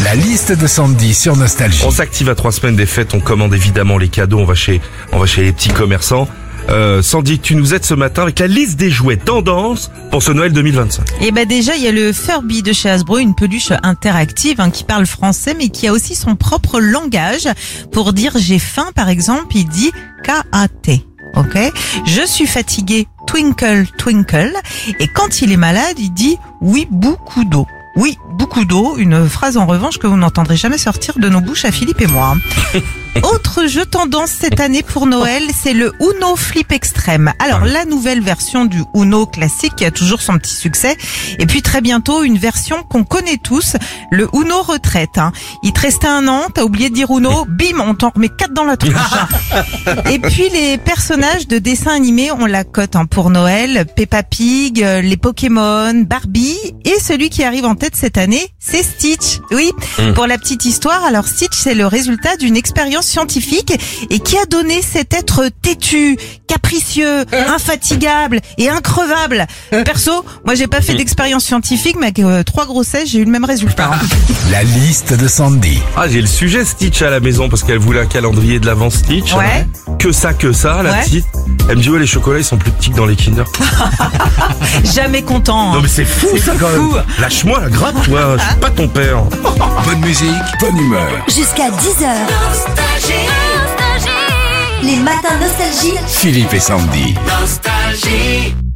La liste de Sandy sur Nostalgie. On s'active à 3 semaines des fêtes, on commande évidemment les cadeaux, on va chez les petits commerçants. Sandy, tu nous aides ce matin avec la liste des jouets tendance pour ce Noël 2025. Et déjà il y a le Furby de chez Hasbro, une peluche interactive qui parle français mais qui a aussi son propre langage. Pour dire j'ai faim par exemple, il dit K-A-T. Ok, je suis fatigué, twinkle twinkle. Et quand il est malade, il dit oui beaucoup d'eau. Oui, beaucoup d'eau, une phrase en revanche que vous n'entendrez jamais sortir de nos bouches à Philippe et moi. Autre jeu tendance cette année pour Noël, c'est le Uno Flip Extrême. Alors la nouvelle version du Uno classique qui a toujours son petit succès. Et puis très bientôt une version qu'on connaît tous, le Uno Retraite. Il te restait un an, t'as oublié de dire Uno, bim, on t'en remet 4 dans la tronche. Et puis les personnages de dessins animés, on la cote pour Noël, Peppa Pig, les Pokémon, Barbie, et celui qui arrive en tête cette année, c'est Stitch. Oui, pour la petite histoire, alors Stitch c'est le résultat d'une expérience scientifique et qui a donné cet être têtu, capricieux, infatigable et increvable. Perso, moi j'ai pas fait d'expérience scientifique, mais avec 3 grossesses, j'ai eu le même résultat. La liste de Sandy. Ah, j'ai le sujet Stitch à la maison parce qu'elle voulait un calendrier de l'avant Stitch. Ouais. Que ça, la Ouais. petite. Elle me dit, ouais, les chocolats, ils sont plus petits que dans les Kinder. Jamais content. Non mais c'est fou ça quand fou. même. Lâche-moi la grappe, toi, je suis pas ton père. Bonne musique, bonne humeur. Jusqu'à 10h. Les matins nostalgie. Philippe et Sandy. Nostalgie.